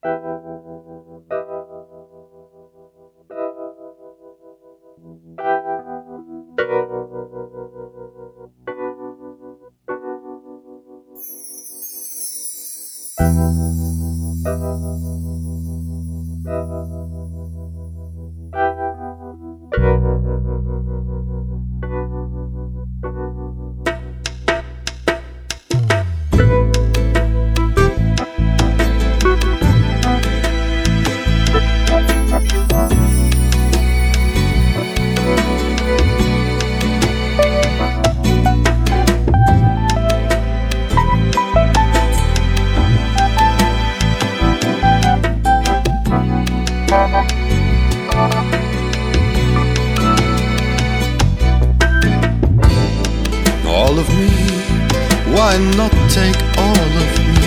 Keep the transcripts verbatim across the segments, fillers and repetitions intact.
All of me, why not take all of me?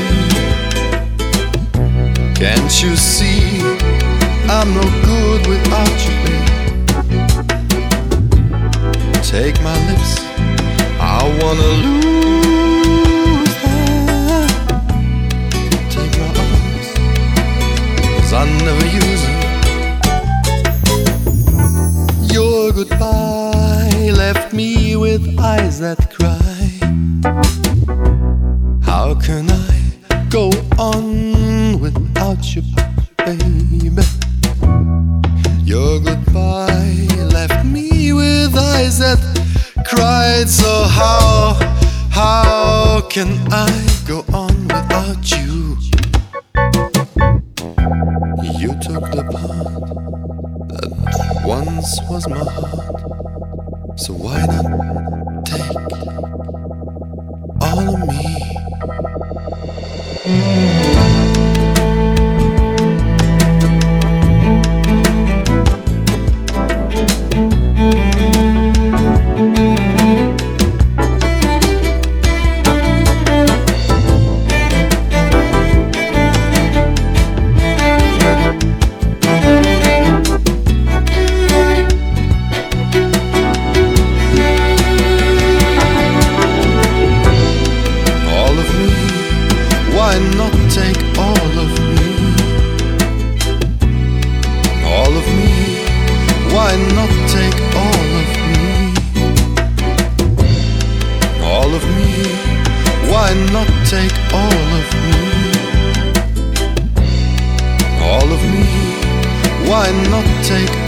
Can't you see I'm no good without you, babe? Take my lips, I wanna lose them. Take my arms, 'cause I never use them. Your goodbye left me with eyes that cry. How can I go on without you, baby? Your goodbye left me with eyes that cried. So how, how can I go on without you? You took the part that once was my heart. So why not take all of me? Why not take all of me? All of me. Why not take all of me? All of me. Why not take all of me? All of me. Why not take